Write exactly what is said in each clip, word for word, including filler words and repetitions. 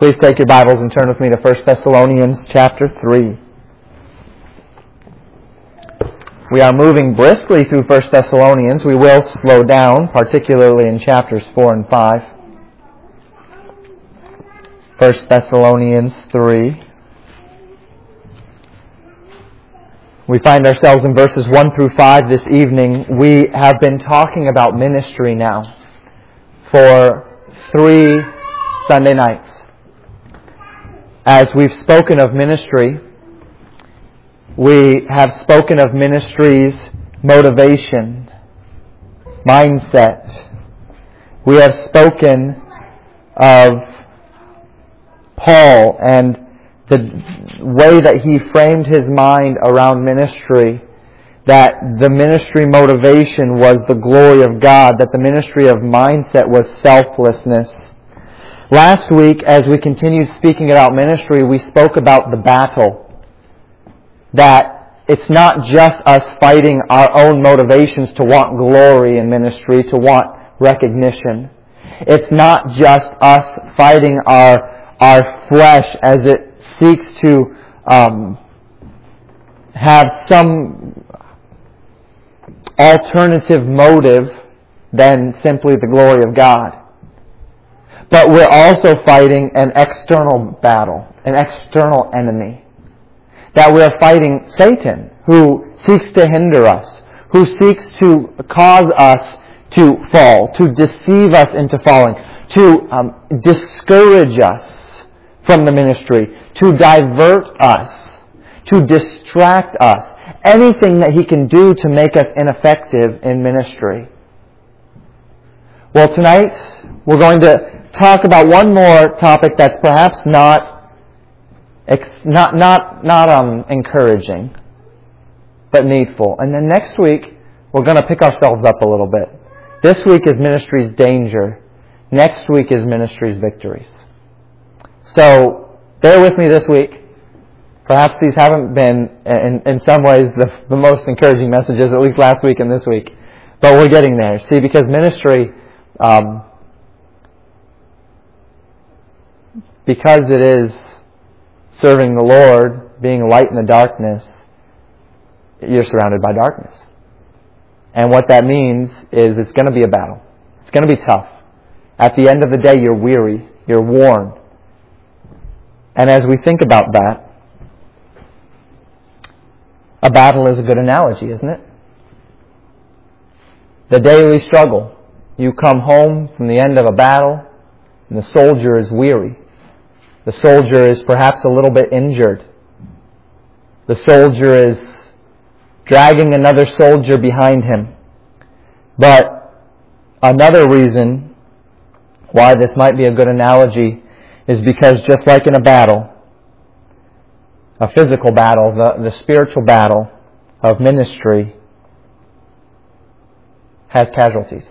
Please take your Bibles and turn with me to First Thessalonians chapter three. We are moving briskly through First Thessalonians. We will slow down, particularly in chapters four and five. First Thessalonians three. We find ourselves in verses one through five this evening. We have been talking about ministry now for three Sunday nights. As we've spoken of ministry, we have spoken of ministry's motivation, mindset. We have spoken of Paul and the way that he framed his mind around ministry, that the ministry motivation was the glory of God, that the ministry of mindset was selflessness. Last week, as we continued speaking about ministry, we spoke about the battle. That it's not just us fighting our own motivations to want glory in ministry, to want recognition. It's not just us fighting our, our flesh as it seeks to um, have some alternative motive than simply the glory of God. But we're also fighting an external battle, an external enemy. That we're fighting Satan, who seeks to hinder us, who seeks to cause us to fall, to deceive us into falling, to um, discourage us from the ministry, to divert us, to distract us. Anything that he can do to make us ineffective in ministry. Well, tonight we're going to talk about one more topic that's perhaps not not not not um encouraging, but needful. And then next week we're going to pick ourselves up a little bit. This week is ministry's danger. Next week is ministry's victories. So bear with me this week. Perhaps these haven't been, in, in some ways, the, the most encouraging messages, at least last week and this week. But we're getting there. See, because ministry, um, because it is serving the Lord, being a light in the darkness, you're surrounded by darkness. And what that means is it's going to be a battle. It's going to be tough. At the end of the day, you're weary. You're worn. And as we think about that, a battle is a good analogy, isn't it? The daily struggle. You come home from the end of a battle, and the soldier is weary. The soldier is perhaps a little bit injured. The soldier is dragging another soldier behind him. But another reason why this might be a good analogy is because just like in a battle, a physical battle, the, the spiritual battle of ministry has casualties.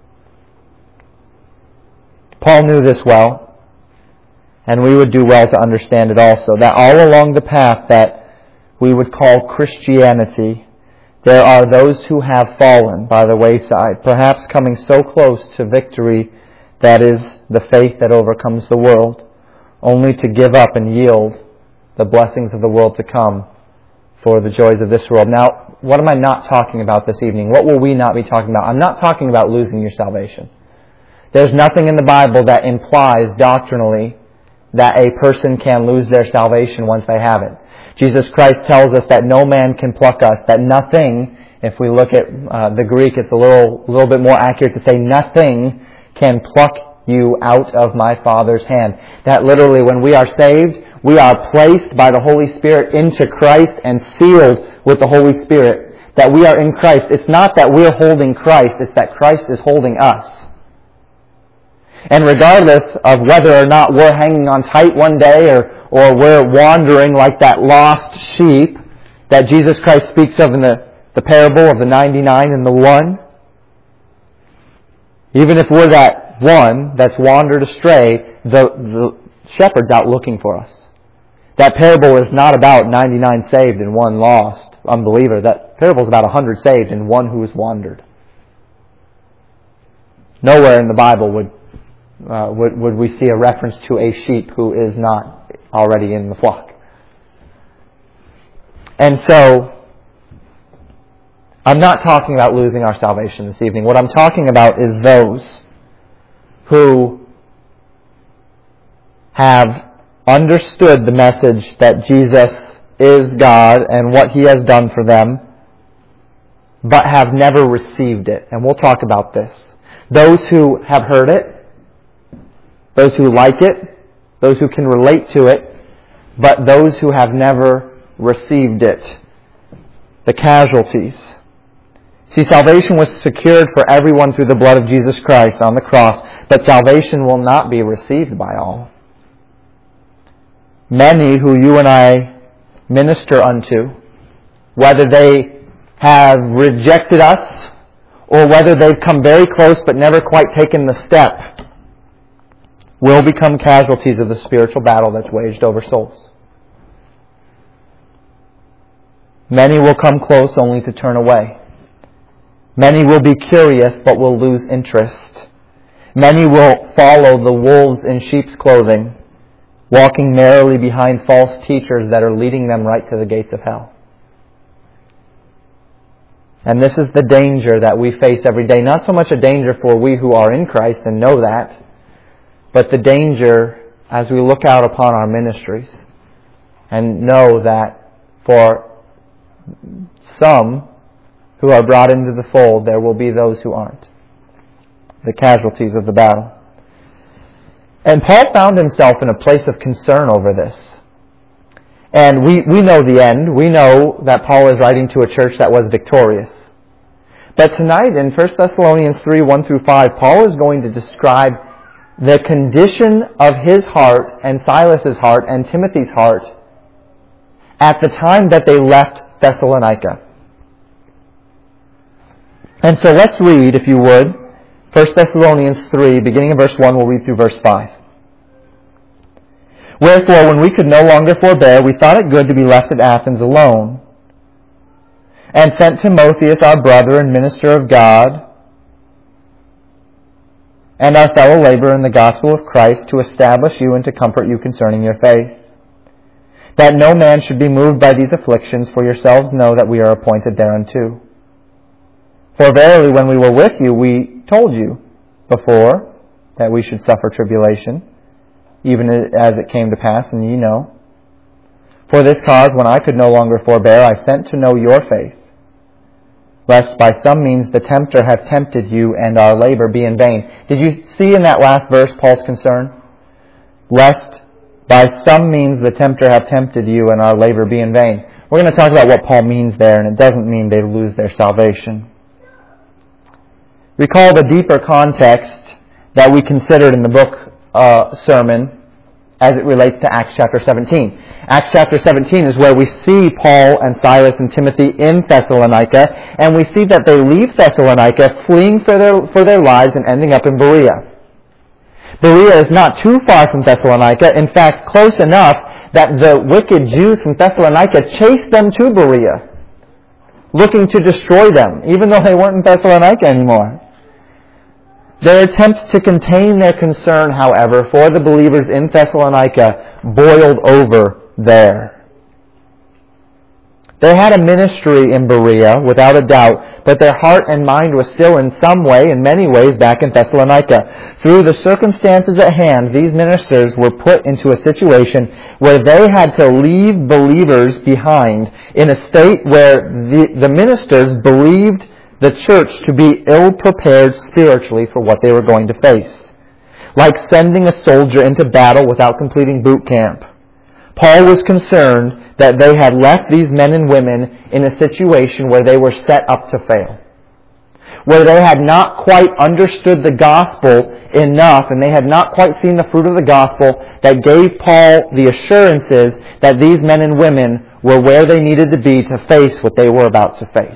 Paul knew this well, and we would do well to understand it also, that all along the path that we would call Christianity, there are those who have fallen by the wayside, perhaps coming so close to victory that is the faith that overcomes the world, only to give up and yield the blessings of the world to come for the joys of this world. Now, what am I not talking about this evening? What will we not be talking about? I'm not talking about losing your salvation. There's nothing in the Bible that implies doctrinally that a person can lose their salvation once they have it. Jesus Christ tells us that no man can pluck us, that nothing, if we look at uh, the Greek, it's a little, little bit more accurate to say nothing can pluck you out of my Father's hand. That literally when we are saved, we are placed by the Holy Spirit into Christ and sealed with the Holy Spirit. That we are in Christ. It's not that we're holding Christ, it's that Christ is holding us. And regardless of whether or not we're hanging on tight one day or, or we're wandering like that lost sheep that Jesus Christ speaks of in the, the parable of the ninety-nine and the one, even if we're that one that's wandered astray, the, the shepherd's out looking for us. That parable is not about ninety-nine saved and one lost unbeliever. That parable is about one hundred saved and one who has wandered. Nowhere in the Bible would uh, would, would we see a reference to a sheep who is not already in the flock. And so, I'm not talking about losing our salvation this evening. What I'm talking about is those who have understood the message that Jesus is God and what He has done for them, but have never received it. And we'll talk about this. Those who have heard it, those who like it, those who can relate to it, but those who have never received it. The casualties. See, salvation was secured for everyone through the blood of Jesus Christ on the cross, but salvation will not be received by all. Many who you and I minister unto, whether they have rejected us or whether they've come very close but never quite taken the step, will become casualties of the spiritual battle that's waged over souls. Many will come close only to turn away. Many will be curious but will lose interest. Many will follow the wolves in sheep's clothing, walking merrily behind false teachers that are leading them right to the gates of hell. And this is the danger that we face every day. Not so much a danger for we who are in Christ and know that, but the danger as we look out upon our ministries and know that for some who are brought into the fold, there will be those who aren't. The casualties of the battle. And Paul found himself in a place of concern over this. And we, we know the end. We know that Paul is writing to a church that was victorious. But tonight in First Thessalonians three, one through five, Paul is going to describe the condition of his heart and Silas's heart and Timothy's heart at the time that they left Thessalonica. And so let's read, if you would, First Thessalonians three, beginning in verse one, we'll read through verse five. Wherefore, when we could no longer forbear, we thought it good to be left at Athens alone, and sent Timotheus, our brother and minister of God, and our fellow laborer in the gospel of Christ, to establish you and to comfort you concerning your faith. That no man should be moved by these afflictions, for yourselves know that we are appointed thereunto. For verily, when we were with you, we told you before that we should suffer tribulation, even as it came to pass, and ye know. For this cause, when I could no longer forbear, I sent to know your faith, lest by some means the tempter have tempted you, and our labor be in vain. Did you see in that last verse Paul's concern? Lest by some means the tempter have tempted you, and our labor be in vain. We're going to talk about what Paul means there, and it doesn't mean they lose their salvation. Recall the deeper context that we considered in the book uh, sermon as it relates to Acts chapter seventeen. Acts chapter seventeen is where we see Paul and Silas and Timothy in Thessalonica, and we see that they leave Thessalonica fleeing for their, for their lives and ending up in Berea. Berea is not too far from Thessalonica, in fact close enough that the wicked Jews from Thessalonica chased them to Berea, looking to destroy them, even though they weren't in Thessalonica anymore. Their attempts to contain their concern, however, for the believers in Thessalonica boiled over there. They had a ministry in Berea, without a doubt, but their heart and mind was still in some way, in many ways, back in Thessalonica. Through the circumstances at hand, these ministers were put into a situation where they had to leave believers behind in a state where the, the ministers believed the church to be ill-prepared spiritually for what they were going to face. Like sending a soldier into battle without completing boot camp. Paul was concerned that they had left these men and women in a situation where they were set up to fail. Where they had not quite understood the gospel enough, and they had not quite seen the fruit of the gospel that gave Paul the assurances that these men and women were where they needed to be to face what they were about to face.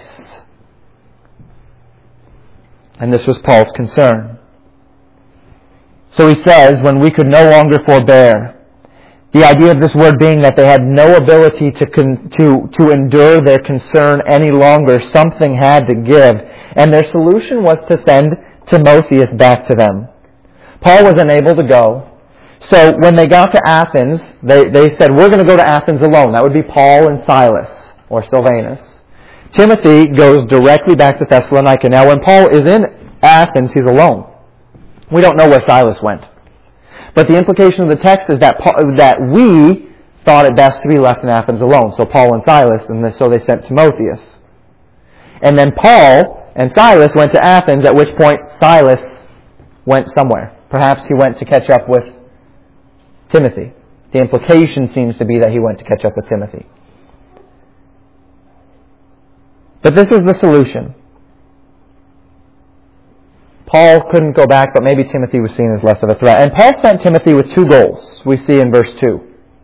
And this was Paul's concern. So he says, when we could no longer forbear. The idea of this word being that they had no ability to, con- to, to endure their concern any longer. Something had to give. And their solution was to send Timotheus back to them. Paul was unable to go. So when they got to Athens, they, they said, we're going to go to Athens alone. That would be Paul and Silas, or Silvanus. Timothy goes directly back to Thessalonica. Now when Paul is in Athens, he's alone. We don't know where Silas went. But the implication of the text is that Paul, that we thought it best to be left in Athens alone. So Paul and Silas, and so they sent Timotheus. And then Paul and Silas went to Athens, at which point Silas went somewhere. Perhaps he went to catch up with Timothy. The implication seems to be that he went to catch up with Timothy. But this was the solution. Paul couldn't go back, but maybe Timothy was seen as less of a threat. And Paul sent Timothy with two goals, we see in verse two.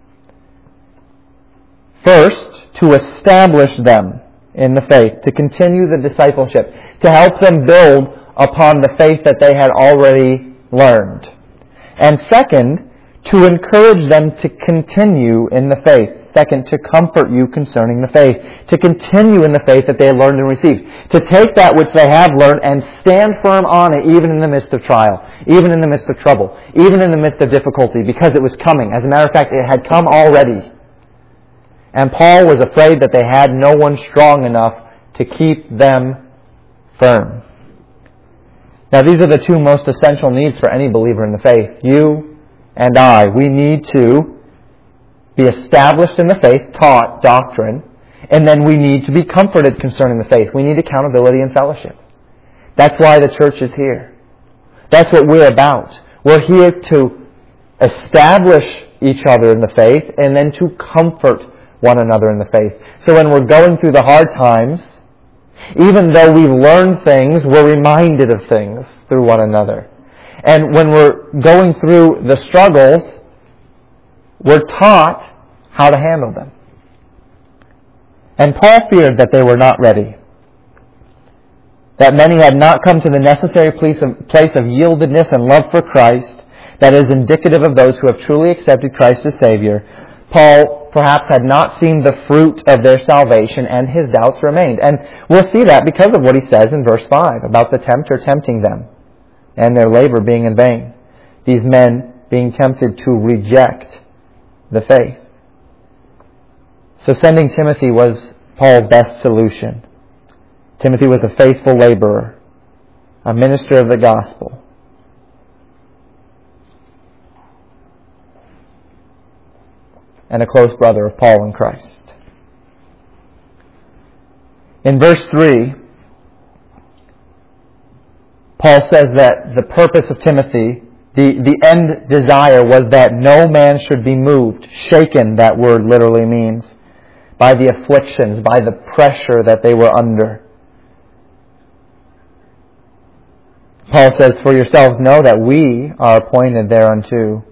First, to establish them in the faith, to continue the discipleship, to help them build upon the faith that they had already learned. And second, to encourage them to continue in the faith. Second, to comfort you concerning the faith. To continue in the faith that they had learned and received. To take that which they have learned and stand firm on it even in the midst of trial. Even in the midst of trouble. Even in the midst of difficulty. Because it was coming. As a matter of fact, it had come already. And Paul was afraid that they had no one strong enough to keep them firm. Now these are the two most essential needs for any believer in the faith. You and I, we need to be established in the faith, taught doctrine, and then we need to be comforted concerning the faith. We need accountability and fellowship. That's why the church is here. That's what we're about. We're here to establish each other in the faith and then to comfort one another in the faith. So when we're going through the hard times, even though we've learned things, we're reminded of things through one another. And when we're going through the struggles, we're taught how to handle them. And Paul feared that they were not ready. That many had not come to the necessary place of, place of yieldedness and love for Christ that is indicative of those who have truly accepted Christ as Savior. Paul perhaps had not seen the fruit of their salvation and his doubts remained. And we'll see that because of what he says in verse five about the tempter tempting them and their labor being in vain. These men being tempted to reject the faith. So sending Timothy was Paul's best solution. Timothy was a faithful laborer, a minister of the gospel. And a close brother of Paul in Christ. In verse three, Paul says that the purpose of Timothy, the, the end desire was that no man should be moved, shaken, that word literally means, by the afflictions, by the pressure that they were under. Paul says, for yourselves know that we are appointed thereunto.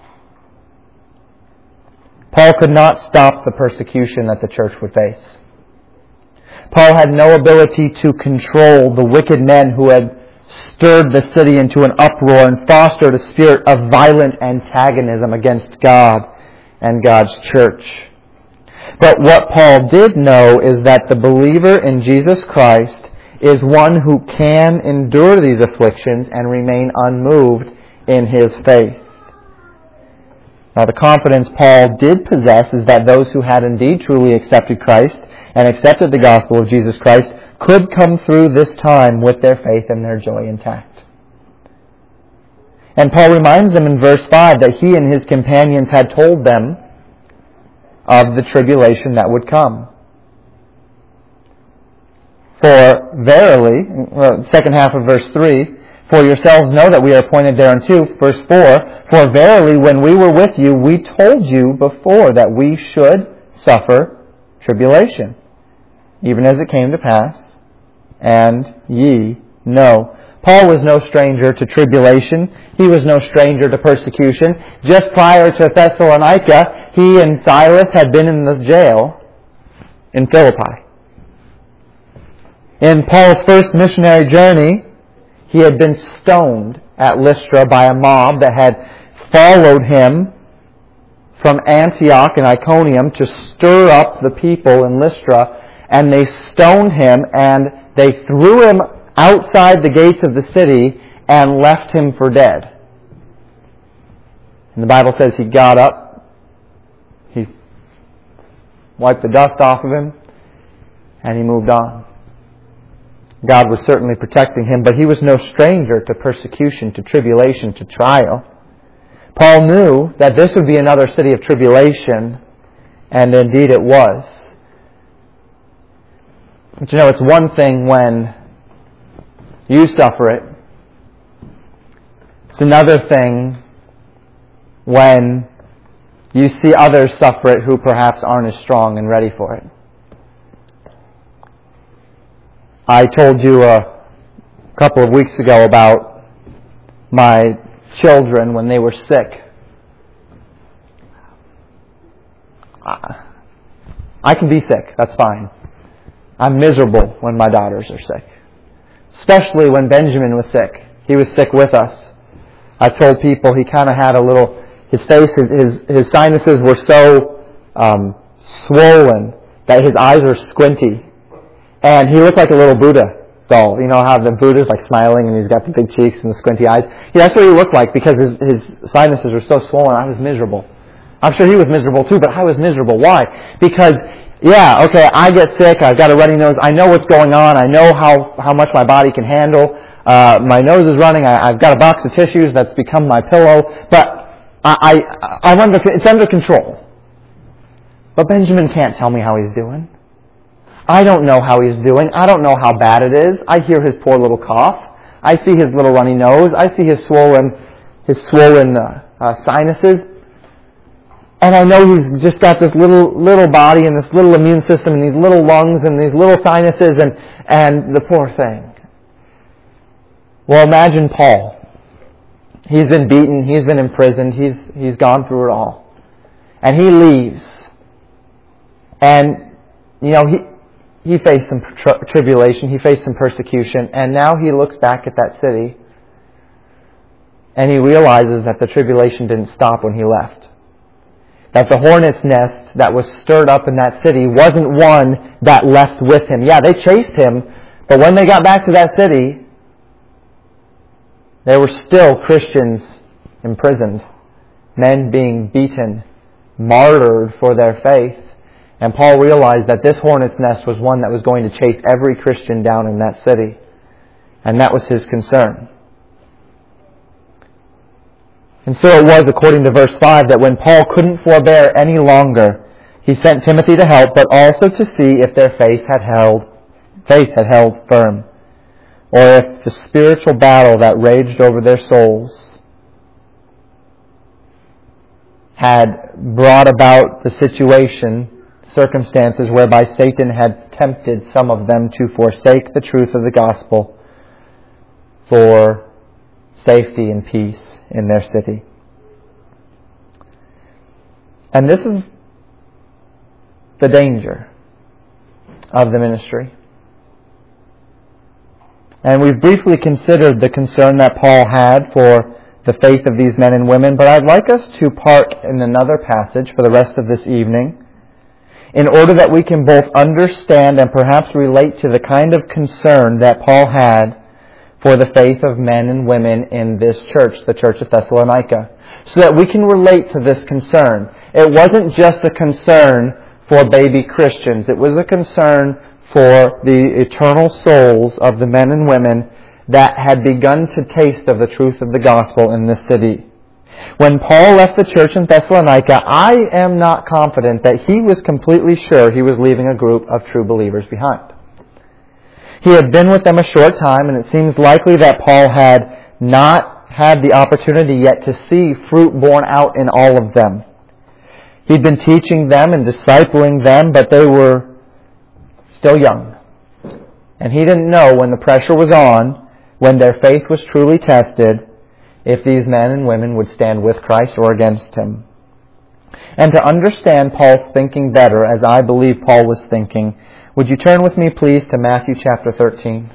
Paul could not stop the persecution that the church would face. Paul had no ability to control the wicked men who had stirred the city into an uproar and fostered a spirit of violent antagonism against God and God's church. But what Paul did know is that the believer in Jesus Christ is one who can endure these afflictions and remain unmoved in his faith. Now, the confidence Paul did possess is that those who had indeed truly accepted Christ and accepted the gospel of Jesus Christ could come through this time with their faith and their joy intact. And Paul reminds them in verse five that he and his companions had told them of the tribulation that would come. For verily, well, second half of verse three, for yourselves know that we are appointed thereunto. Verse four, for verily when we were with you, we told you before that we should suffer tribulation, even as it came to pass, and ye know. Paul was no stranger to tribulation. He was no stranger to persecution. Just prior to Thessalonica, he and Silas had been in the jail in Philippi. In Paul's first missionary journey, he had been stoned at Lystra by a mob that had followed him from Antioch and Iconium to stir up the people in Lystra, and they stoned him and they threw him outside the gates of the city and left him for dead. And the Bible says he got up, he wiped the dust off of him, and he moved on. God was certainly protecting him, but he was no stranger to persecution, to tribulation, to trial. Paul knew that this would be another city of tribulation, and indeed it was. But you know, it's one thing when you suffer it. It's another thing when you see others suffer it who perhaps aren't as strong and ready for it. I told you a couple of weeks ago about my children when they were sick. I can be sick, that's fine. I'm miserable when my daughters are sick. Especially when Benjamin was sick. He was sick with us. I told people he kind of had a little, his face, his, his sinuses were so um, swollen that his eyes were squinty. And he looked like a little Buddha doll. You know how the Buddha's like smiling and he's got the big cheeks and the squinty eyes? Yeah, that's what he looked like because his, his sinuses were so swollen. I was miserable. I'm sure he was miserable too, but I was miserable. Why? Because, yeah, okay, I get sick, I've got a runny nose, I know what's going on, I know how, how much my body can handle, uh, my nose is running, I, I've got a box of tissues that's become my pillow, but I, I, I'm under, it's under control. But Benjamin can't tell me how he's doing. I don't know how he's doing, I don't know how bad it is, I hear his poor little cough, I see his little runny nose, I see his swollen, his swollen uh, uh, sinuses, and I know he's just got this little little body and this little immune system and these little lungs and these little sinuses and, and the poor thing. Well, imagine Paul. He's been beaten, he's been imprisoned, he's he's gone through it all. And he leaves. And, you know, he he faced some tri- tribulation, he faced some persecution, and now he looks back at that city and he realizes that the tribulation didn't stop when he left. That the hornet's nest that was stirred up in that city wasn't one that left with him. Yeah, they chased him, but when they got back to that city, there were still Christians imprisoned, men being beaten, martyred for their faith. And Paul realized that this hornet's nest was one that was going to chase every Christian down in that city. And that was his concern. And so it was, according to verse five, that when Paul couldn't forbear any longer, he sent Timothy to help, but also to see if their faith had held, faith had held firm, or if the spiritual battle that raged over their souls had brought about the situation, circumstances whereby Satan had tempted some of them to forsake the truth of the gospel for safety and peace in their city. And this is the danger of the ministry. And we've briefly considered the concern that Paul had for the faith of these men and women, but I'd like us to park in another passage for the rest of this evening in order that we can both understand and perhaps relate to the kind of concern that Paul had for the faith of men and women in this church, the Church of Thessalonica, so that we can relate to this concern. It wasn't just a concern for baby Christians. It was a concern for the eternal souls of the men and women that had begun to taste of the truth of the gospel in this city. When Paul left the church in Thessalonica, I am not confident that he was completely sure he was leaving a group of true believers behind. He had been with them a short time, and it seems likely that Paul had not had the opportunity yet to see fruit borne out in all of them. He'd been teaching them and discipling them, but they were still young. And he didn't know when the pressure was on, when their faith was truly tested, if these men and women would stand with Christ or against Him. And to understand Paul's thinking better, as I believe Paul was thinking, would you turn with me, please, to Matthew chapter thirteen?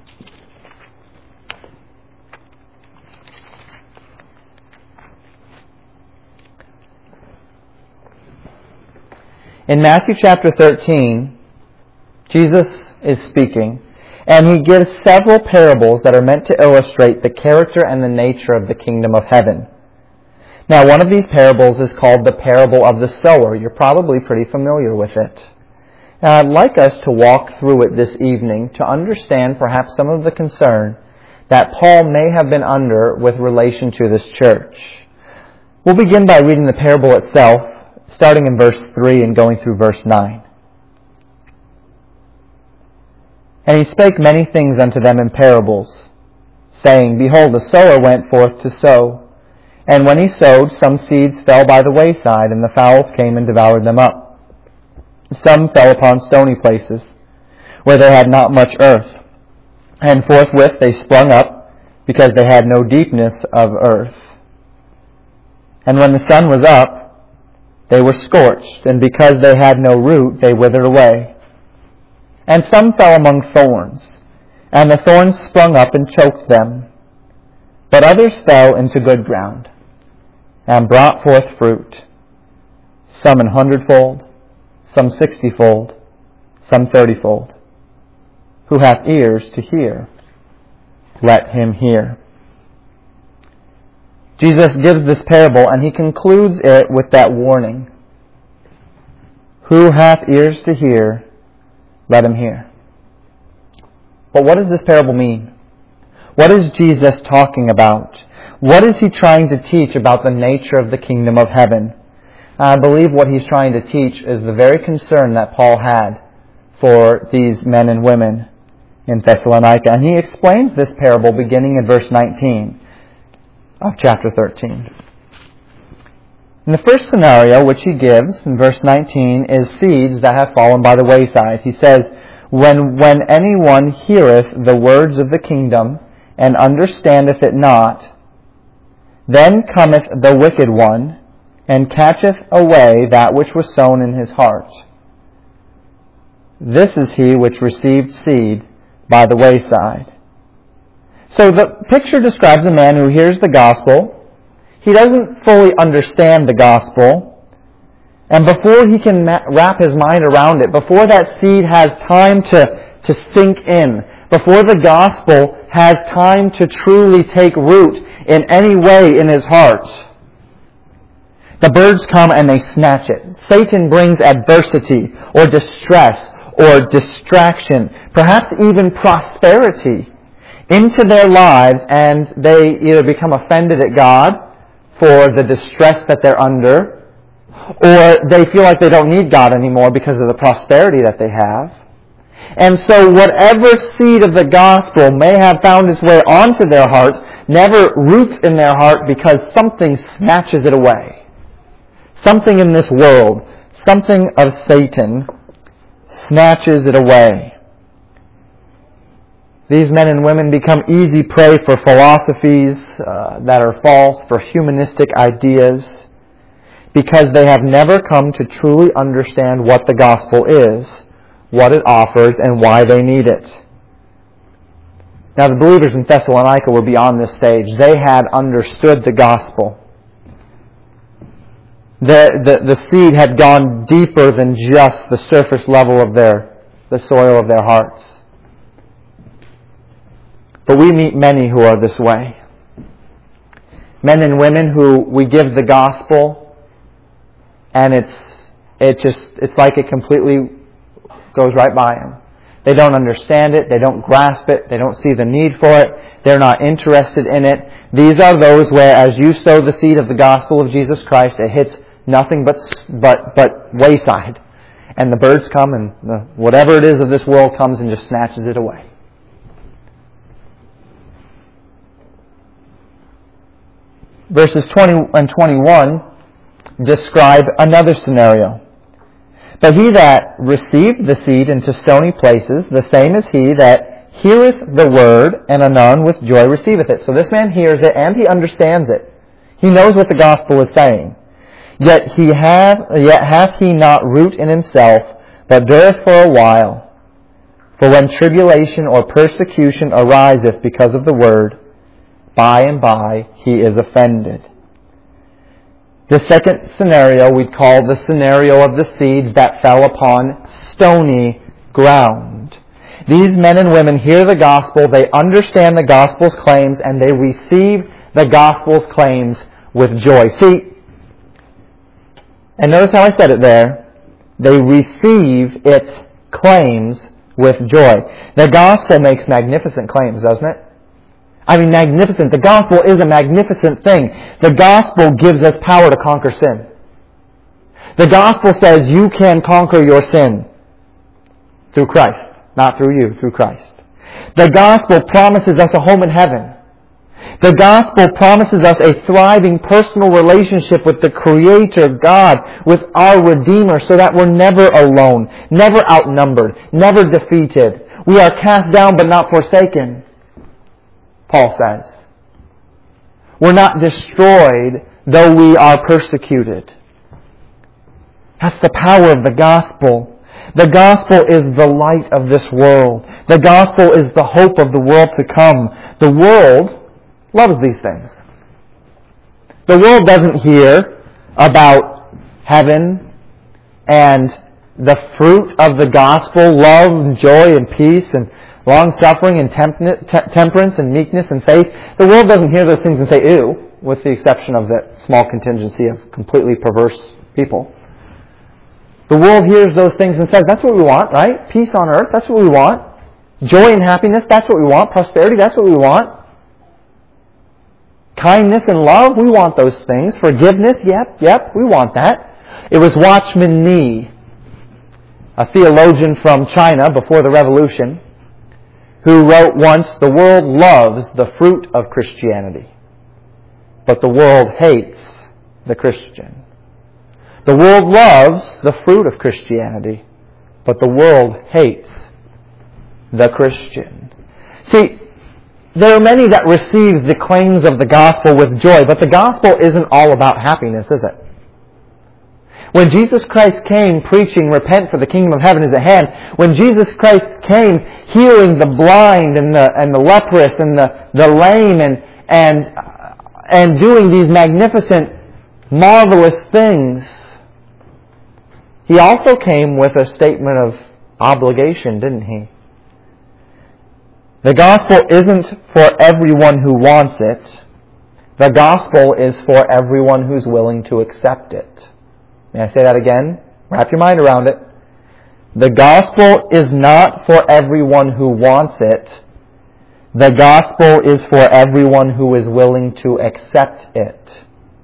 In Matthew chapter thirteen, Jesus is speaking, and He gives several parables that are meant to illustrate the character and the nature of the kingdom of heaven. Now, one of these parables is called the parable of the sower. You're probably pretty familiar with it. Now, I'd like us to walk through it this evening to understand perhaps some of the concern that Paul may have been under with relation to this church. We'll begin by reading the parable itself, starting in verse three and going through verse nine. And he spake many things unto them in parables, saying, Behold, the sower went forth to sow. And when he sowed, some seeds fell by the wayside, and the fowls came and devoured them up. Some fell upon stony places, where they had not much earth. And forthwith they sprung up, because they had no deepness of earth. And when the sun was up, they were scorched, and because they had no root, they withered away. And some fell among thorns, and the thorns sprung up and choked them. But others fell into good ground, and brought forth fruit, some an hundredfold, some sixtyfold, some thirtyfold. Who hath ears to hear, let him hear. Jesus gives this parable, and he concludes it with that warning. Who hath ears to hear, let him hear. But what does this parable mean? What is Jesus talking about? What is he trying to teach about the nature of the kingdom of heaven? I believe what he's trying to teach is the very concern that Paul had for these men and women in Thessalonica. And he explains this parable beginning in verse nineteen of chapter thirteen. In the first scenario which he gives in verse nineteen is seeds that have fallen by the wayside. He says, When, when anyone heareth the words of the kingdom and understandeth it not, then cometh the wicked one, and catcheth away that which was sown in his heart. This is he which received seed by the wayside. So the picture describes a man who hears the gospel. He doesn't fully understand the gospel. And before he can wrap his mind around it, before that seed has time to, to sink in, before the gospel has time to truly take root in any way in his heart, the birds come and they snatch it. Satan brings adversity or distress or distraction, perhaps even prosperity, into their lives, and they either become offended at God for the distress that they're under, or they feel like they don't need God anymore because of the prosperity that they have. And so whatever seed of the gospel may have found its way onto their hearts never roots in their heart because something snatches it away. Something in this world, something of Satan, snatches it away. These men and women become easy prey for philosophies uh, that are false, for humanistic ideas, because they have never come to truly understand what the gospel is, what it offers, and why they need it. Now, the believers in Thessalonica were beyond this stage. They had understood the gospel. The, the, the seed had gone deeper than just the surface level of their, the soil of their hearts. But we meet many who are this way. Men and women who we give the gospel, and it's it just it's like it completely goes right by them. They don't understand it. They don't grasp it. They don't see the need for it. They're not interested in it. These are those where, as you sow the seed of the gospel of Jesus Christ, it hits nothing but but but wayside, and the birds come, and the, whatever it is of this world comes and just snatches it away. Verses twenty and twenty-one describe another scenario. But he that received the seed into stony places, the same is he that heareth the word, and anon with joy receiveth it. So this man hears it, and he understands it. He knows what the gospel is saying. Yet he hath, yet hath he not root in himself, but dureth for a while. For when tribulation or persecution ariseth because of the word, by and by he is offended. The second scenario we call the scenario of the seeds that fell upon stony ground. These men and women hear the gospel, they understand the gospel's claims, and they receive the gospel's claims with joy. See, and notice how I said it there. They receive its claims with joy. The gospel makes magnificent claims, doesn't it? I mean, magnificent. The gospel is a magnificent thing. The gospel gives us power to conquer sin. The gospel says you can conquer your sin through Christ. Not through you, through Christ. The gospel promises us a home in heaven. The gospel promises us a thriving personal relationship with the Creator God, with our Redeemer, so that we're never alone, never outnumbered, never defeated. We are cast down but not forsaken, Paul says. We're not destroyed, though we are persecuted. That's the power of the gospel. The gospel is the light of this world. The gospel is the hope of the world to come. The world loves these things. The world doesn't hear about heaven and the fruit of the gospel, love and joy and peace and long-suffering and temperance and meekness and faith. The world doesn't hear those things and say, ew, with the exception of that small contingency of completely perverse people. The world hears those things and says, that's what we want, right? Peace on earth, that's what we want. Joy and happiness, that's what we want. Prosperity, that's what we want. Kindness and love, we want those things. Forgiveness, yep, yep, we want that. It was Watchman Nee, a theologian from China before the Revolution, who wrote once, the world loves the fruit of Christianity, but the world hates the Christian. The world loves the fruit of Christianity, but the world hates the Christian. See, there are many that receive the claims of the gospel with joy, but the gospel isn't all about happiness, is it? When Jesus Christ came preaching, repent for the kingdom of heaven is at hand, when Jesus Christ came healing the blind and the and the leprous and the, the lame and and and doing these magnificent, marvelous things, He also came with a statement of obligation, didn't He? The gospel isn't for everyone who wants it. The gospel is for everyone who's willing to accept it. May I say that again? Wrap your mind around it. The gospel is not for everyone who wants it. The gospel is for everyone who is willing to accept it.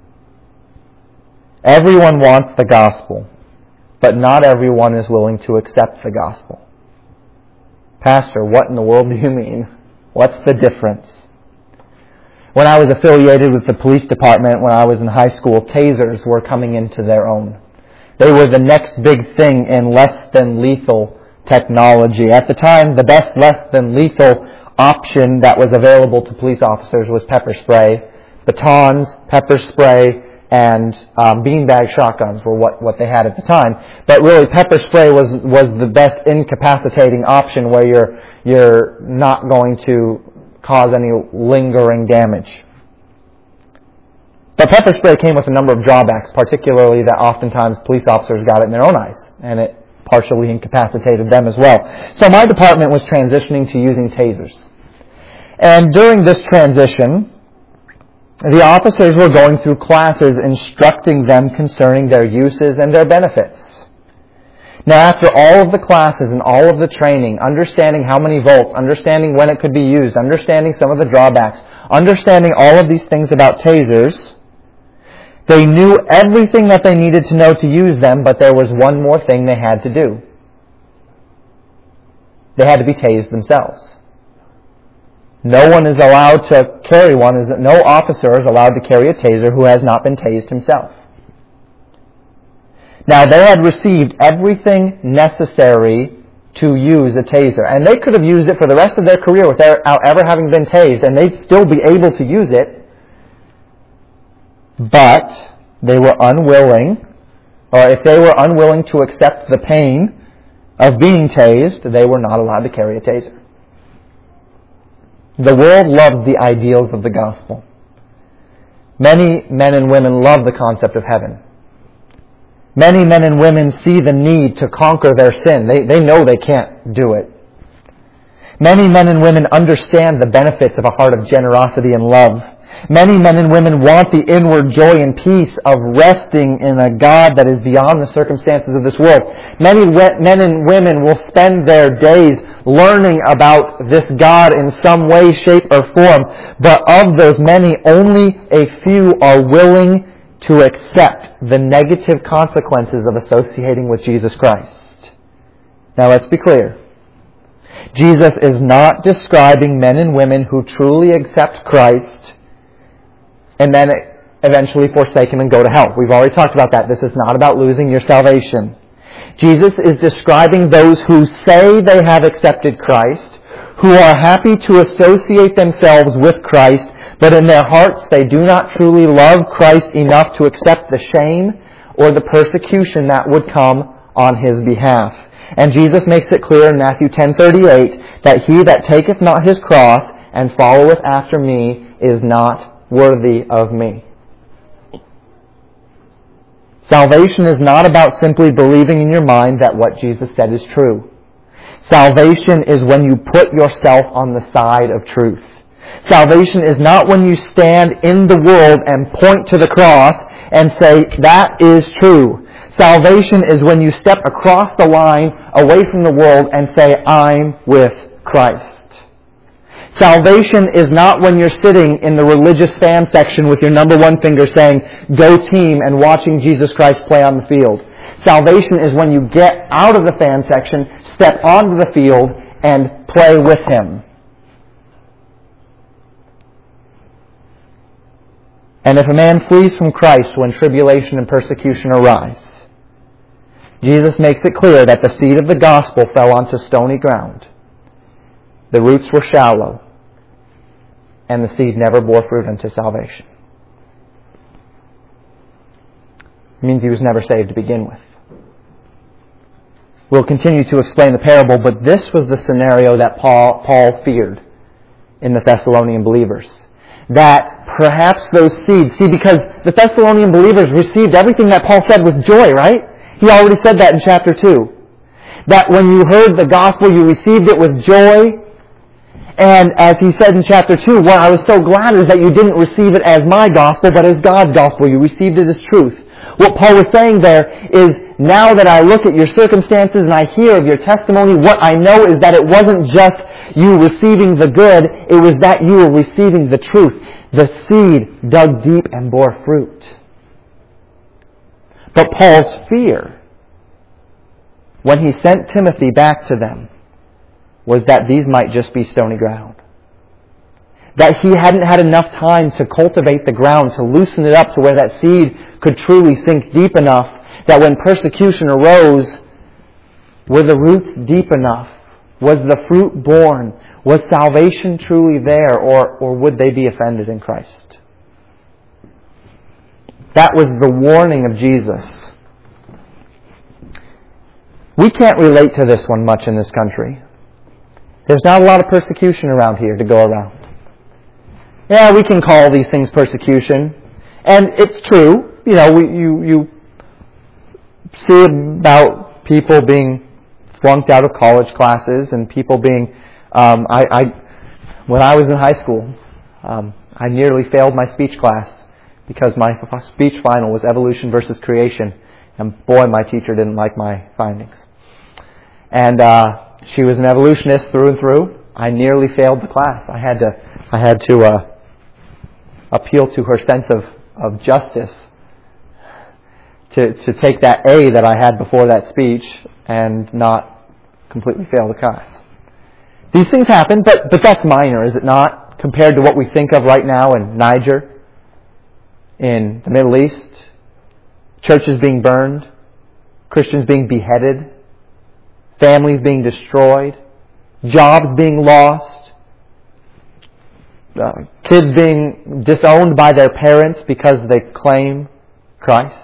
Everyone wants the gospel, but not everyone is willing to accept the gospel. Pastor, what in the world do you mean? What's the difference? When I was affiliated with the police department when I was in high school, tasers were coming into their own. They were the next big thing in less than lethal technology. At the time, the best less than lethal option that was available to police officers was pepper spray. Batons, pepper spray, and um, beanbag shotguns were what, what they had at the time. But really, pepper spray was, was the best incapacitating option where you're, you're not going to cause any lingering damage. But pepper spray came with a number of drawbacks, particularly that oftentimes police officers got it in their own eyes, and it partially incapacitated them as well. So my department was transitioning to using tasers. And during this transition, the officers were going through classes instructing them concerning their uses and their benefits. Now, after all of the classes and all of the training, understanding how many volts, understanding when it could be used, understanding some of the drawbacks, understanding all of these things about tasers, they knew everything that they needed to know to use them, but there was one more thing they had to do. They had to be tased themselves. No one is allowed to carry one. No officer is allowed to carry a taser who has not been tased himself. Now, they had received everything necessary to use a taser. And they could have used it for the rest of their career without ever having been tased, and they'd still be able to use it. But they were unwilling, or if they were unwilling to accept the pain of being tased, they were not allowed to carry a taser. The world loves the ideals of the gospel. Many men and women love the concept of heaven. Many men and women see the need to conquer their sin. They, they know they can't do it. Many men and women understand the benefits of a heart of generosity and love. Many men and women want the inward joy and peace of resting in a God that is beyond the circumstances of this world. Many men and women will spend their days learning about this God in some way, shape, or form. But of those many, only a few are willing to accept the negative consequences of associating with Jesus Christ. Now let's be clear. Jesus is not describing men and women who truly accept Christ and then eventually forsake Him and go to hell. We've already talked about that. This is not about losing your salvation. Jesus is describing those who say they have accepted Christ, who are happy to associate themselves with Christ, but in their hearts they do not truly love Christ enough to accept the shame or the persecution that would come on His behalf. And Jesus makes it clear in Matthew ten thirty-eight that he that taketh not his cross and followeth after me is not worthy of me. Salvation is not about simply believing in your mind that what Jesus said is true. Salvation is when you put yourself on the side of truth. Salvation is not when you stand in the world and point to the cross and say, that is true. Salvation is when you step across the line away from the world and say, I'm with Christ. Salvation is not when you're sitting in the religious fan section with your number one finger saying, go team, and watching Jesus Christ play on the field. Salvation is when you get out of the fan section, step onto the field, and play with Him. And if a man flees from Christ when tribulation and persecution arise, Jesus makes it clear that the seed of the gospel fell onto stony ground. The roots were shallow, and the seed never bore fruit unto salvation. It means he was never saved to begin with. We'll continue to explain the parable, but this was the scenario that Paul, Paul feared in the Thessalonian believers. That perhaps those seeds, see, because the Thessalonian believers received everything that Paul said with joy, right? He already said that in chapter two. That when you heard the gospel, you received it with joy. And as he said in chapter two, what I was so glad is that you didn't receive it as my gospel, but as God's gospel. You received it as truth. What Paul was saying there is, now that I look at your circumstances and I hear of your testimony, what I know is that it wasn't just you receiving the good, it was that you were receiving the truth. The seed dug deep and bore fruit. But Paul's fear, when he sent Timothy back to them, was that these might just be stony ground. That he hadn't had enough time to cultivate the ground, to loosen it up to where that seed could truly sink deep enough that when persecution arose, were the roots deep enough? Was the fruit born? Was salvation truly there? Or, or would they be offended in Christ? That was the warning of Jesus. We can't relate to this one much in this country. There's not a lot of persecution around here to go around. Yeah, we can call these things persecution. And it's true. You know, we, you, you see about people being flunked out of college classes and people being... Um, I, I, when I was in high school, um, I nearly failed my speech class because my speech final was evolution versus creation. And boy, my teacher didn't like my findings. And uh, she was an evolutionist through and through. I nearly failed the class. I had to, I had to uh, appeal to her sense of, of justice to, to take that A that I had before that speech and not completely fail the class. These things happen, but, but that's minor, is it not? Compared to what we think of right now in Niger, in the Middle East, churches being burned, Christians being beheaded, families being destroyed, jobs being lost, uh, kids being disowned by their parents because they claim Christ.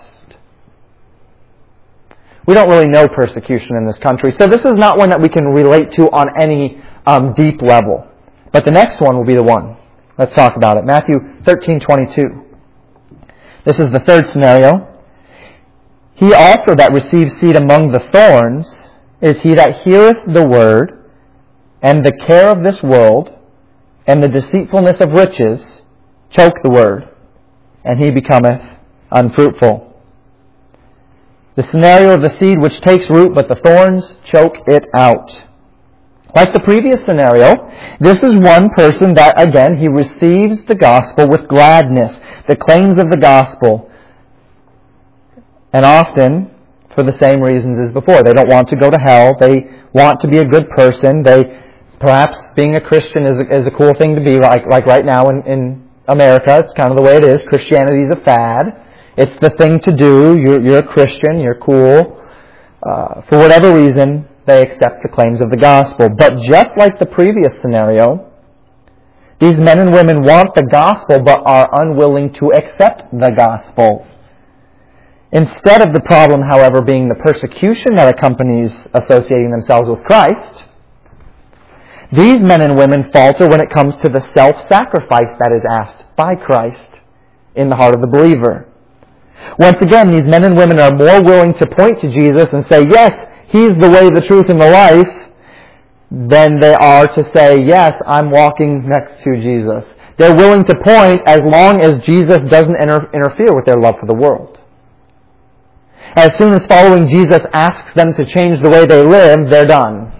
We don't really know persecution in this country, so this is not one that we can relate to on any um, deep level. But the next one will be the one. Let's talk about it. Matthew thirteen twenty-two. This is the third scenario. He also that receives seed among the thorns is he that heareth the word, and the care of this world, and the deceitfulness of riches, choke the word, and he becometh unfruitful. The scenario of the seed which takes root, but the thorns choke it out. Like the previous scenario, this is one person that, again, he receives the gospel with gladness, the claims of the gospel, and often for the same reasons as before. They don't want to go to hell. They want to be a good person. They perhaps being a Christian is a, is a cool thing to be, like like right now in, in America. It's kind of the way it is. Christianity is a fad. It's the thing to do. You're, you're a Christian. You're cool. Uh, for whatever reason, they accept the claims of the gospel. But just like the previous scenario, these men and women want the gospel but are unwilling to accept the gospel. Instead of the problem, however, being the persecution that accompanies associating themselves with Christ, these men and women falter when it comes to the self-sacrifice that is asked by Christ in the heart of the believer. Once again, these men and women are more willing to point to Jesus and say, yes, He's the way, the truth, and the life, than they are to say, yes, I'm walking next to Jesus. They're willing to point as long as Jesus doesn't inter- interfere with their love for the world. As soon as following Jesus asks them to change the way they live, they're done.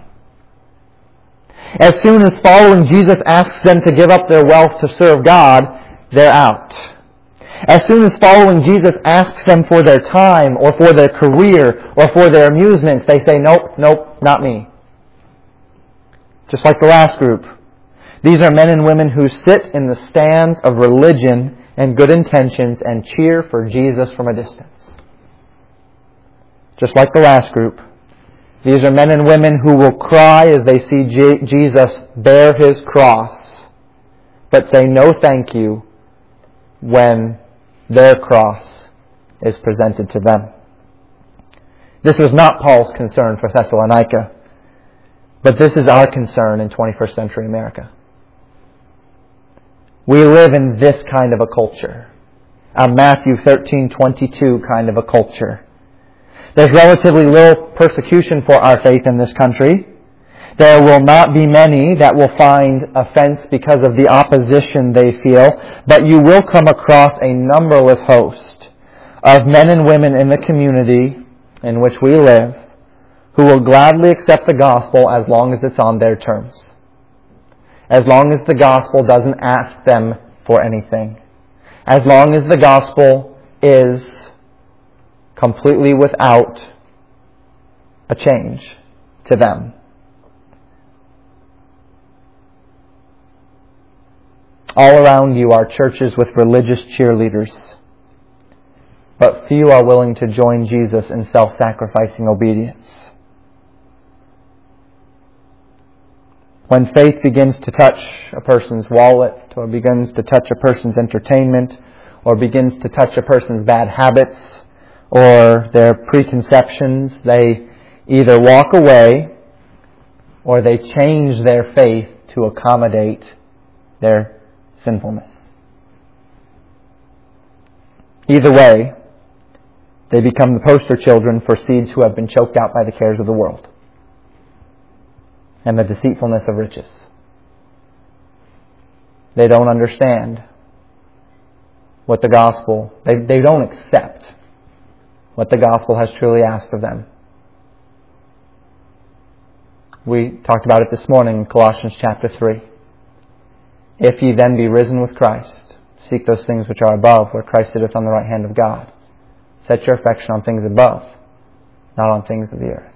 As soon as following Jesus asks them to give up their wealth to serve God, they're out. As soon as following Jesus asks them for their time or for their career or for their amusements, they say, nope, nope, not me. Just like the last group. These are men and women who sit in the stands of religion and good intentions and cheer for Jesus from a distance. Just like the last group. These are men and women who will cry as they see J- Jesus bear His cross, but say no thank you when their cross is presented to them. This was not Paul's concern for Thessalonica, but this is our concern in twenty-first century America. We live in this kind of a culture, a Matthew thirteen twenty-two kind of a culture. There's relatively little persecution for our faith in this country. There will not be many that will find offense because of the opposition they feel, but you will come across a numberless host of men and women in the community in which we live who will gladly accept the gospel as long as it's on their terms. As long as the gospel doesn't ask them for anything. As long as the gospel is completely without a change to them. All around you are churches with religious cheerleaders, but few are willing to join Jesus in self-sacrificing obedience. When faith begins to touch a person's wallet, or begins to touch a person's entertainment, or begins to touch a person's bad habits, or their preconceptions, they either walk away or they change their faith to accommodate their sinfulness. Either way, they become the poster children for seeds who have been choked out by the cares of the world and the deceitfulness of riches. They don't understand what the gospel, they, they don't accept what the gospel has truly asked of them. We talked about it this morning in Colossians chapter three. If ye then be risen with Christ, seek those things which are above, where Christ sitteth on the right hand of God. Set your affection on things above, not on things of the earth.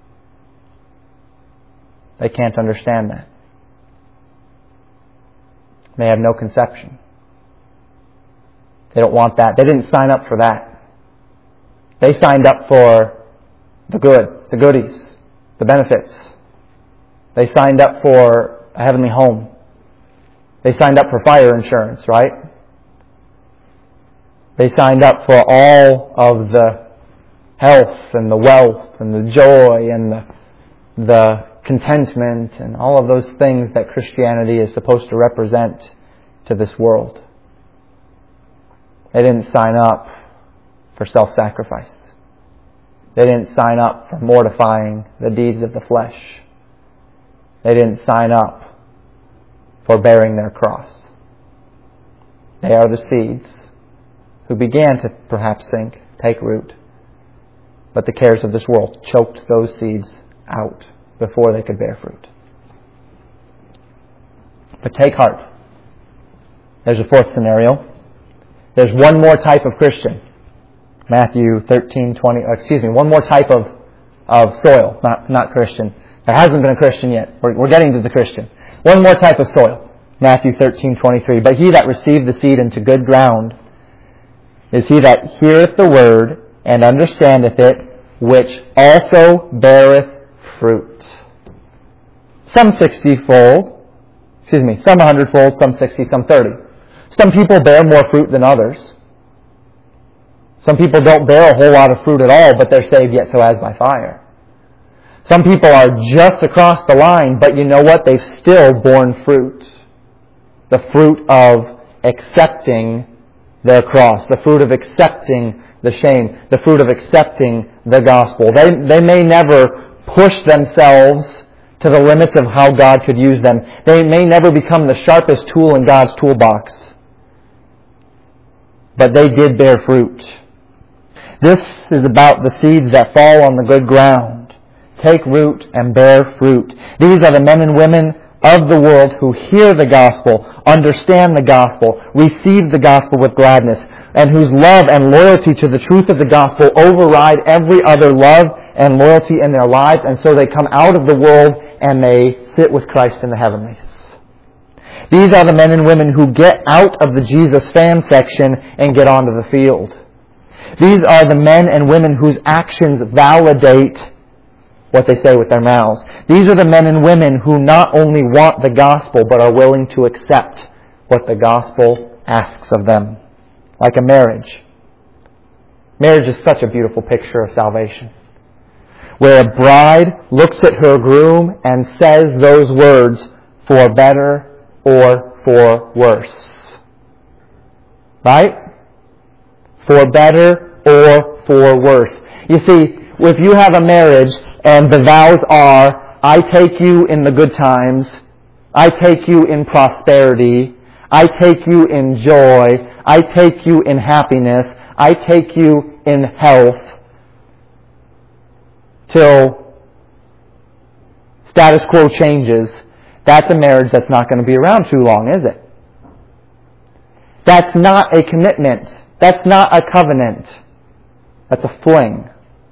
They can't understand that. They have no conception. They don't want that. They didn't sign up for that. They signed up for the good, the goodies, the benefits. They signed up for a heavenly home. They signed up for fire insurance, right? They signed up for all of the health and the wealth and the joy and the, the contentment and all of those things that Christianity is supposed to represent to this world. They didn't sign up for self-sacrifice. They didn't sign up for mortifying the deeds of the flesh. They didn't sign up for bearing their cross. They are the seeds who began to perhaps sink, take root. But the cares of this world choked those seeds out before they could bear fruit. But take heart. There's a fourth scenario. There's one more type of Christian. Matthew thirteen twenty. Excuse me, one more type of, of soil, not, not Christian. There hasn't been a Christian yet. We're, we're getting to the Christian. One more type of soil. Matthew thirteen twenty-three. But he that received the seed into good ground is he that heareth the word and understandeth it, which also beareth fruit. Some sixty-fold, excuse me, some a hundredfold, some sixty, some thirty. Some people bear more fruit than others. Some people don't bear a whole lot of fruit at all, but they're saved yet so as by fire. Some people are just across the line, but you know what? They've still borne fruit. The fruit of accepting their cross. The fruit of accepting the shame. The fruit of accepting the gospel. They, they may never push themselves to the limits of how God could use them. They may never become the sharpest tool in God's toolbox. But they did bear fruit. This is about the seeds that fall on the good ground, take root and bear fruit. These are the men and women of the world who hear the gospel, understand the gospel, receive the gospel with gladness, and whose love and loyalty to the truth of the gospel override every other love and loyalty in their lives, and so they come out of the world and they sit with Christ in the heavenlies. These are the men and women who get out of the Jesus fan section and get onto the field. These are the men and women whose actions validate what they say with their mouths. These are the men and women who not only want the gospel, but are willing to accept what the gospel asks of them. Like a marriage. Marriage is such a beautiful picture of salvation. Where a bride looks at her groom and says those words, for better or for worse. Right? For better or for worse. You see, if you have a marriage and the vows are, I take you in the good times, I take you in prosperity, I take you in joy, I take you in happiness, I take you in health, till status quo changes, that's a marriage that's not going to be around too long, is it? That's not a commitment. That's not a covenant. That's a fling.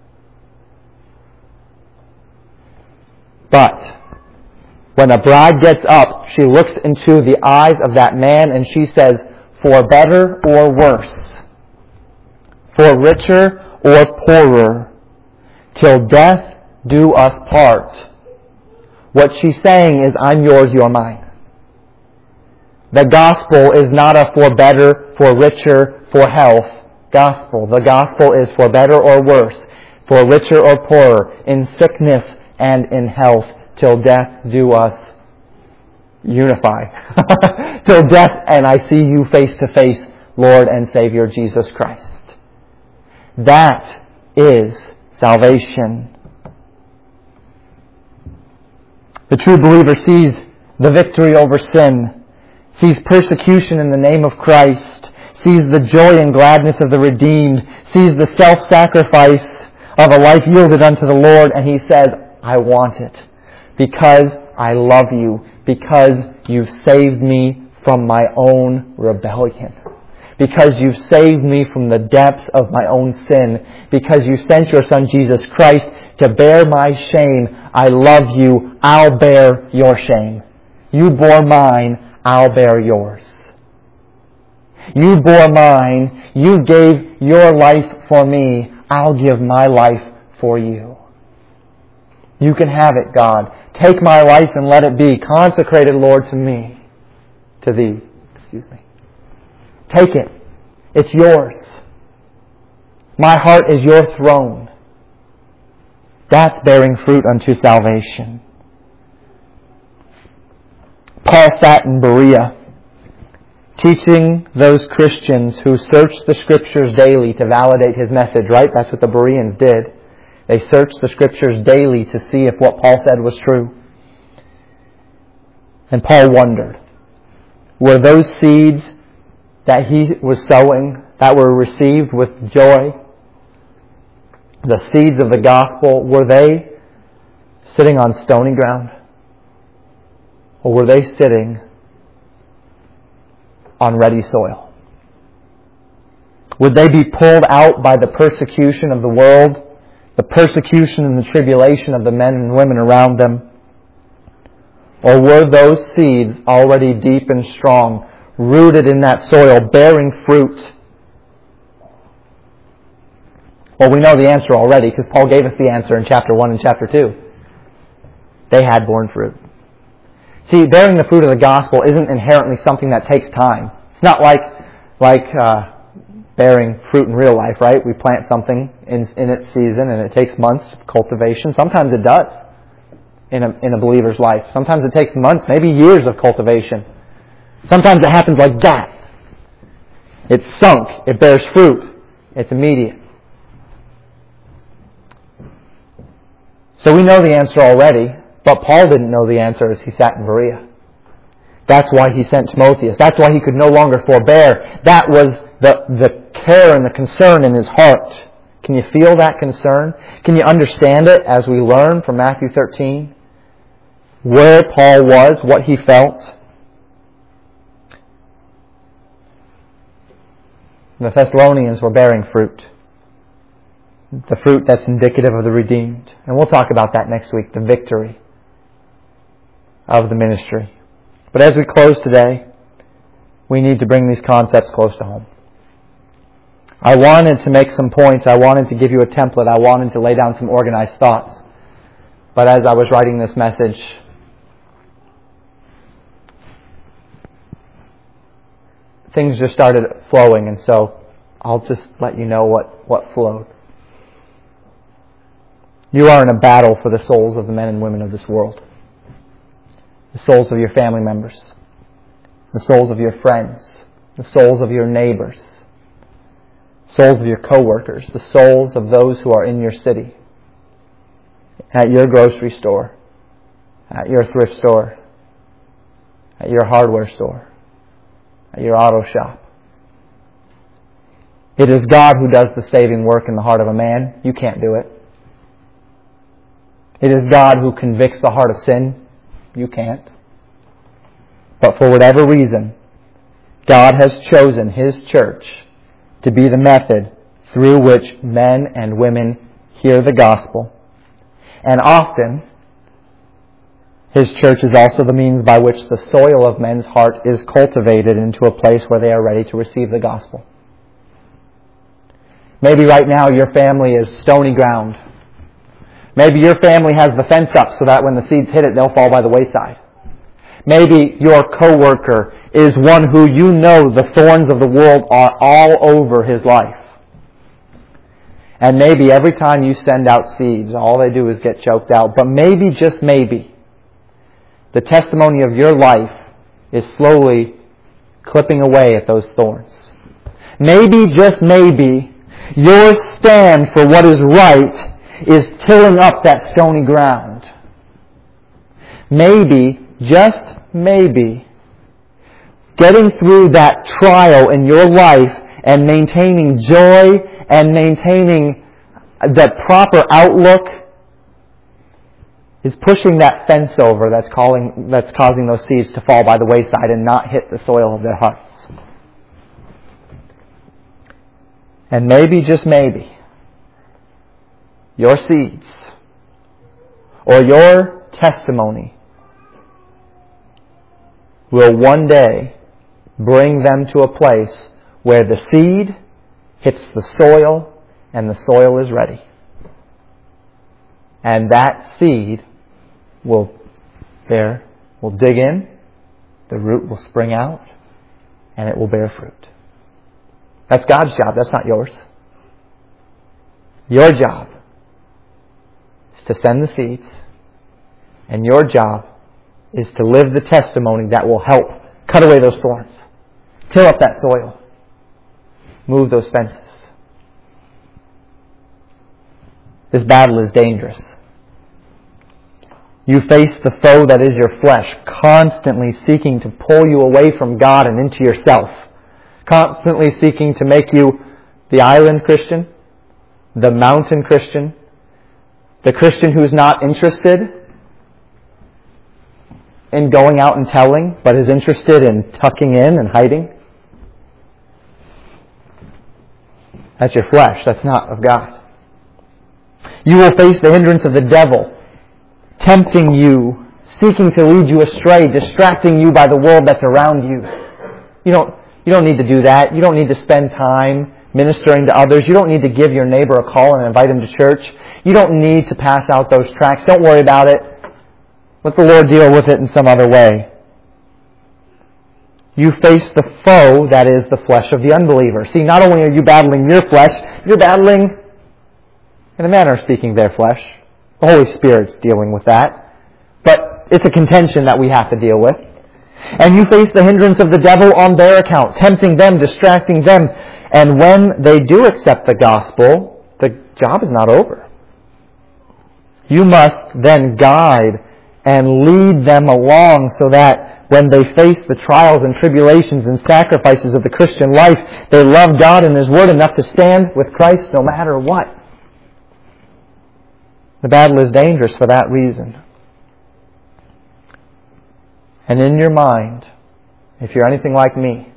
But when a bride gets up, she looks into the eyes of that man and she says, for better or worse, for richer or poorer, till death do us part. What she's saying is, I'm yours, you're mine. The gospel is not a for better, for richer, for health gospel. The gospel is for better or worse, for richer or poorer, in sickness and in health, till death do us unify. Till death and I see you face to face, Lord and Savior Jesus Christ. That is salvation. The true believer sees the victory over sin, sees persecution in the name of Christ, sees the joy and gladness of the redeemed, sees the self-sacrifice of a life yielded unto the Lord, and he says, I want it because I love you, because you've saved me from my own rebellion, because you've saved me from the depths of my own sin, because you sent your Son Jesus Christ to bear my shame. I love you. I'll bear your shame. You bore mine. I'll bear yours. You bore mine. You gave your life for me. I'll give my life for you. You can have it, God. Take my life and let it be consecrated, Lord, to me. To thee. Excuse me. Take it. It's yours. My heart is your throne. That's bearing fruit unto salvation. Paul sat in Berea, teaching those Christians who searched the Scriptures daily to validate his message, right? That's what the Bereans did. They searched the Scriptures daily to see if what Paul said was true. And Paul wondered, were those seeds that he was sowing, that were received with joy, the seeds of the gospel, were they sitting on stony ground? Or were they sitting on ready soil? Would they be pulled out by the persecution of the world, the persecution and the tribulation of the men and women around them? Or were those seeds already deep and strong, rooted in that soil, bearing fruit? Well, we know the answer already because Paul gave us the answer in chapter one and chapter two. They had borne fruit. See, bearing the fruit of the gospel isn't inherently something that takes time. It's not like like uh, bearing fruit in real life, right? We plant something in, in its season and it takes months of cultivation. Sometimes it does in a, in a believer's life. Sometimes it takes months, maybe years of cultivation. Sometimes it happens like that. It's sunk. It bears fruit. It's immediate. So we know the answer already, but Paul didn't know the answer as he sat in Berea. That's why he sent Timotheus. That's why he could no longer forbear. That was the, the care and the concern in his heart. Can you feel that concern? Can you understand it as we learn from Matthew thirteen? Where Paul was, what he felt? The Thessalonians were bearing fruit. The fruit that's indicative of the redeemed. And we'll talk about that next week, the victory of the ministry. But as we close today, we need to bring these concepts close to home. I wanted to make some points. I wanted to give you a template. I wanted to lay down some organized thoughts. But as I was writing this message, things just started flowing, and so I'll just let you know what, what flowed. You are in a battle for the souls of the men and women of this world. The souls of your family members. The souls of your friends. The souls of your neighbors. Souls of your co-workers. The souls of those who are in your city. At your grocery store. At your thrift store. At your hardware store. At your auto shop. It is God who does the saving work in the heart of a man. You can't do it. It is God who convicts the heart of sin. You can't. But for whatever reason, God has chosen His church to be the method through which men and women hear the gospel. And often, His church is also the means by which the soil of men's heart is cultivated into a place where they are ready to receive the gospel. Maybe right now your family is stony ground. Maybe your family has the fence up so that when the seeds hit it, they'll fall by the wayside. Maybe your coworker is one who you know the thorns of the world are all over his life. And maybe every time you send out seeds, all they do is get choked out. But maybe, just maybe, the testimony of your life is slowly clipping away at those thorns. Maybe, just maybe, your stand for what is right is tilling up that stony ground. Maybe, just maybe, getting through that trial in your life and maintaining joy and maintaining that proper outlook is pushing that fence over that's calling, that's causing those seeds to fall by the wayside and not hit the soil of their hearts. And maybe, just maybe, your seeds or your testimony will one day bring them to a place where the seed hits the soil and the soil is ready. And that seed will bear, will dig in, the root will spring out, and it will bear fruit. That's God's job. That's not yours. Your job is to send the seeds, and your job is to live the testimony that will help cut away those thorns, till up that soil, move those fences. This battle is dangerous. You face the foe that is your flesh, constantly seeking to pull you away from God and into yourself. constantly seeking to make you the island Christian, the mountain Christian, the Christian who's not interested in going out and telling, but is interested in tucking in and hiding. That's your flesh. That's not of God. You will face the hindrance of the devil, tempting you, seeking to lead you astray, distracting you by the world that's around you. You don't, you don't need to do that. You don't need to spend time ministering to others. You don't need to give your neighbor a call and invite him to church. You don't need to pass out those tracts. Don't worry about it. Let the Lord deal with it in some other way. You face the foe that is the flesh of the unbeliever. See, not only are you battling your flesh, you're battling, in a manner of speaking, their flesh. The Holy Spirit's dealing with that. But it's a contention that we have to deal with. And you face the hindrance of the devil on their account, tempting them, distracting them. And when they do accept the gospel, the job is not over. You must then guide and lead them along so that when they face the trials and tribulations and sacrifices of the Christian life, they love God and His Word enough to stand with Christ no matter what. The battle is dangerous for that reason. And in your mind, if you're anything like me,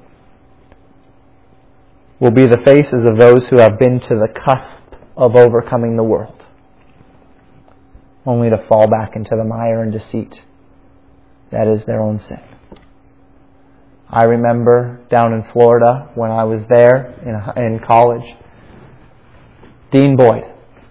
will be the faces of those who have been to the cusp of overcoming the world, only to fall back into the mire and deceit that is their own sin. I remember down in Florida when I was there in, in college, Dean Boyd.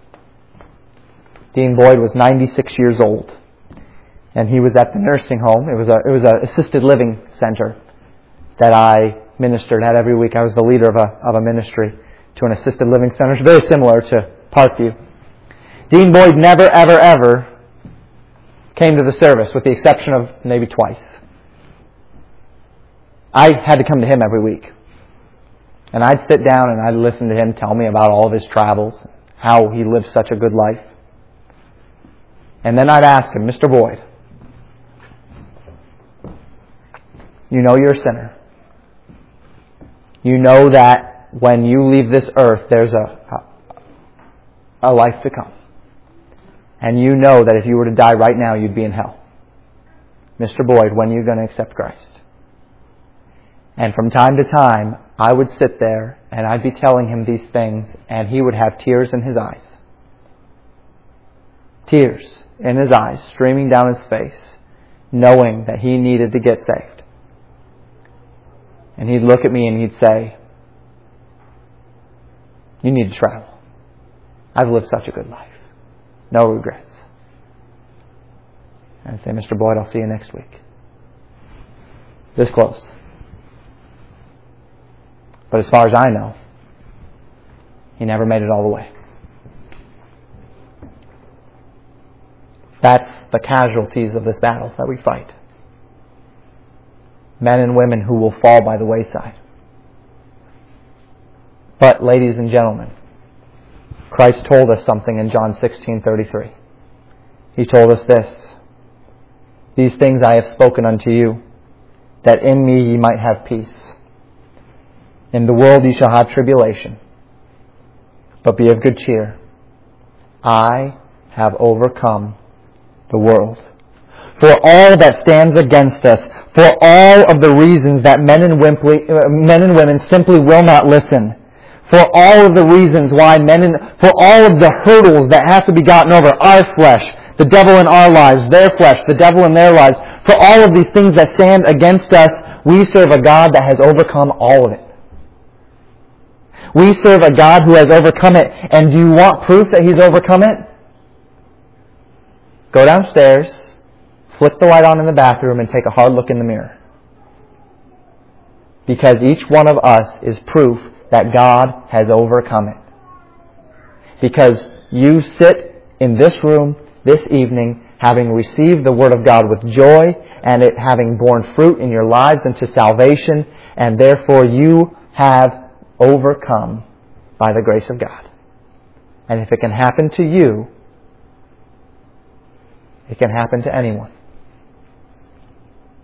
Dean Boyd was ninety-six years old, and he was at the nursing home. It was a it was an assisted living center that I ministered at every week. I was the leader of a of a ministry to an assisted living center. It's very similar to Parkview. Dean Boyd never, ever, ever came to the service, with the exception of maybe twice. I had to come to him every week. And I'd sit down and I'd listen to him tell me about all of his travels, how he lived such a good life. And then I'd ask him, Mister Boyd, you know you're a sinner. You know that when you leave this earth, there's a, a life to come. And you know that if you were to die right now, you'd be in hell. Mister Boyd, when are you going to accept Christ? And from time to time, I would sit there and I'd be telling him these things, and he would have tears in his eyes. Tears in his eyes, streaming down his face, knowing that he needed to get saved. And he'd look at me and he'd say, you need to travel. I've lived such a good life. No regrets. And I'd say, Mister Boyd, I'll see you next week. This close. But as far as I know, he never made it all the way. That's the casualties of this battle that we fight. Men and women who will fall by the wayside. But, ladies and gentlemen, Christ told us something in John sixteen thirty-three. He told us this: these things I have spoken unto you, that in me ye might have peace. In the world ye shall have tribulation, but be of good cheer. I have overcome the world. For all that stands against us, for all of the reasons that men and, wimply, men and women simply will not listen, for all of the reasons why men and, for all of the hurdles that have to be gotten over, our flesh, the devil in our lives, their flesh, the devil in their lives, for all of these things that stand against us, we serve a God that has overcome all of it. We serve a God who has overcome it. And do you want proof that He's overcome it? Go downstairs, flick the light on in the bathroom, and take a hard look in the mirror. Because each one of us is proof that God has overcome it. Because you sit in this room this evening having received the Word of God with joy, and it having borne fruit in your lives unto salvation, and therefore you have overcome by the grace of God. And if it can happen to you, it can happen to anyone.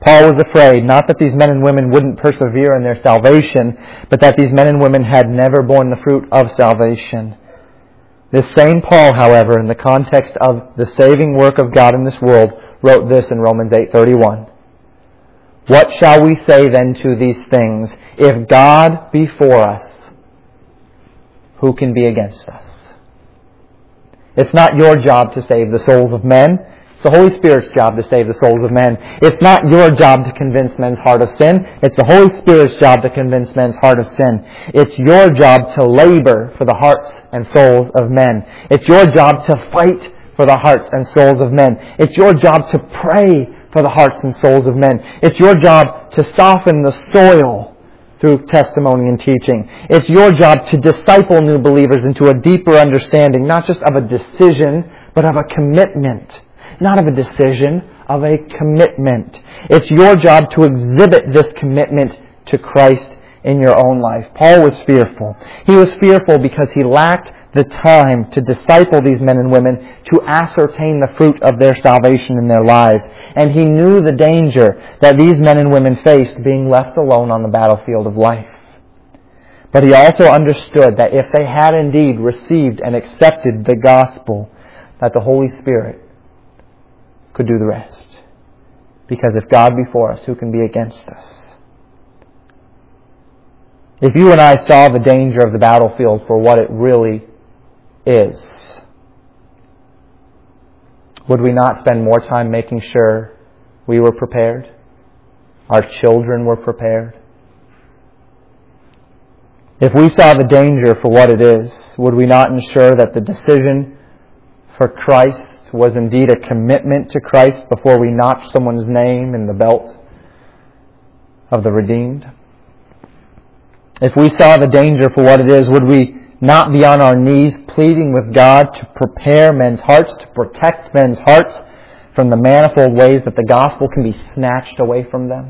Paul was afraid, not that these men and women wouldn't persevere in their salvation, but that these men and women had never borne the fruit of salvation. This same Paul, however, in the context of the saving work of God in this world, wrote this in Romans eight thirty-one. What shall we say then to these things? If God be for us, who can be against us? It's not your job to save the souls of men. It's the Holy Spirit's job to save the souls of men. It's not your job to convince men's heart of sin. It's the Holy Spirit's job to convince men's heart of sin. It's your job to labor for the hearts and souls of men. It's your job to fight for the hearts and souls of men. It's your job to pray for the hearts and souls of men. It's your job to soften the soil through testimony and teaching. It's your job to disciple new believers into a deeper understanding, not just of a decision, but of a commitment. Not of a decision, of a commitment. It's your job to exhibit this commitment to Christ in your own life. Paul was fearful. He was fearful because he lacked the time to disciple these men and women to ascertain the fruit of their salvation in their lives. And he knew the danger that these men and women faced being left alone on the battlefield of life. But he also understood that if they had indeed received and accepted the gospel, that the Holy Spirit could do the rest. Because if God be for us, who can be against us? If you and I saw the danger of the battlefield for what it really is, would we not spend more time making sure we were prepared? Our children were prepared? If we saw the danger for what it is, would we not ensure that the decision for Christ was indeed a commitment to Christ before we notched someone's name in the belt of the redeemed? If we saw the danger for what it is, would we not be on our knees pleading with God to prepare men's hearts, to protect men's hearts from the manifold ways that the gospel can be snatched away from them?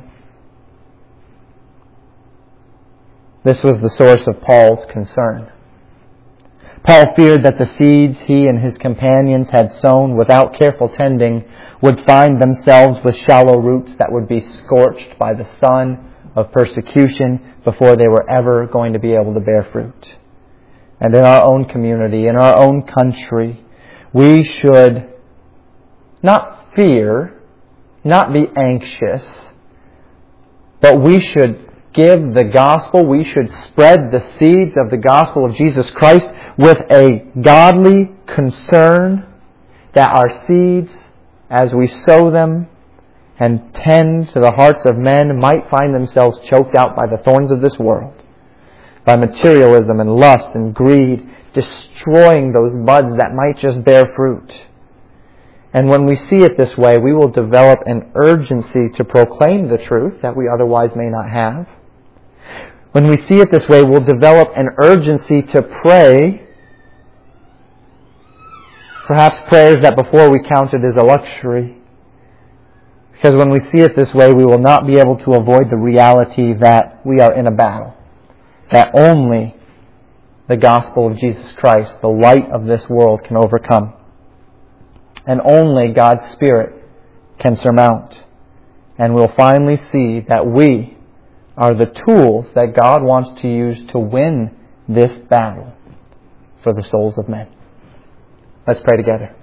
This was the source of Paul's concern. Paul feared that the seeds he and his companions had sown without careful tending would find themselves with shallow roots that would be scorched by the sun of persecution before they were ever going to be able to bear fruit. And in our own community, in our own country, we should not fear, not be anxious, but we should give the gospel, we should spread the seeds of the gospel of Jesus Christ with a godly concern that our seeds, as we sow them and tend to the hearts of men, might find themselves choked out by the thorns of this world, by materialism and lust and greed, destroying those buds that might just bear fruit. And when we see it this way, we will develop an urgency to proclaim the truth that we otherwise may not have. When we see it this way, we'll develop an urgency to pray, perhaps prayers that before we counted as a luxury. Because when we see it this way, we will not be able to avoid the reality that we are in a battle. That only the gospel of Jesus Christ, the light of this world, can overcome. And only God's Spirit can surmount. And we'll finally see that we are the tools that God wants to use to win this battle for the souls of men. Let's pray together.